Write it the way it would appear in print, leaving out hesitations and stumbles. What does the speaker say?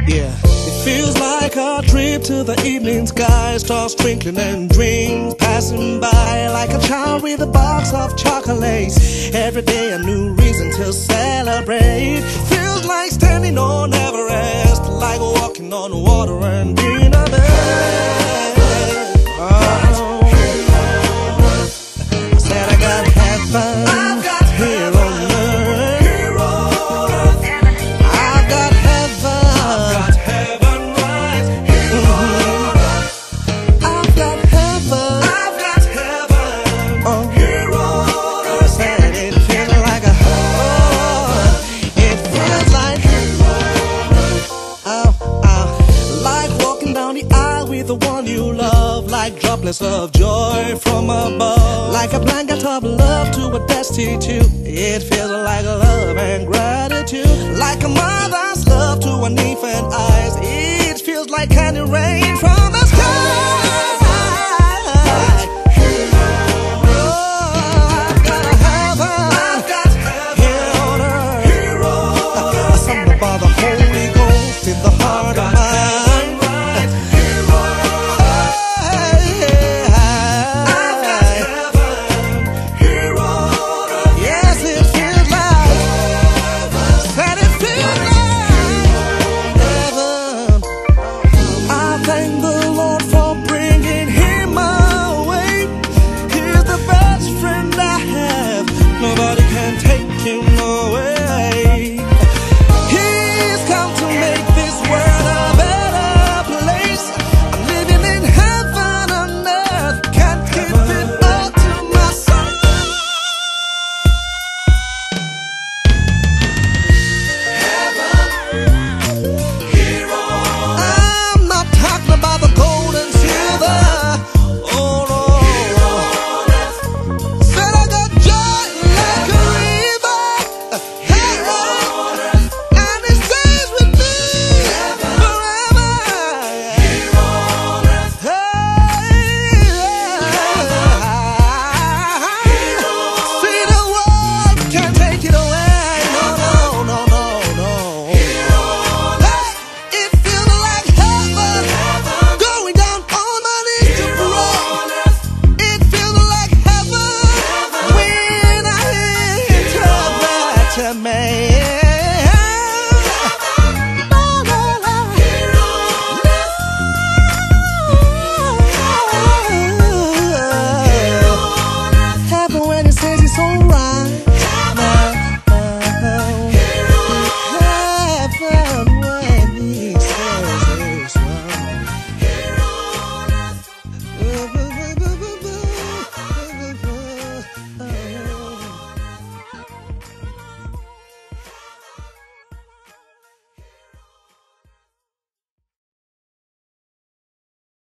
Yeah, it feels like a trip to the evening sky. Stars twinkling and dreams passing by. Like a child with a box of chocolates. Every day a new reason to celebrate. Feels like standing on Everest. Like walking on water and being a man. Oh, I said I gotta have fun. The one you love, like droplets of joy from above, like a blanket of love to a destitute. It feels like love and gratitude, like a mother's love to an infant eyes. It feels like candy rain from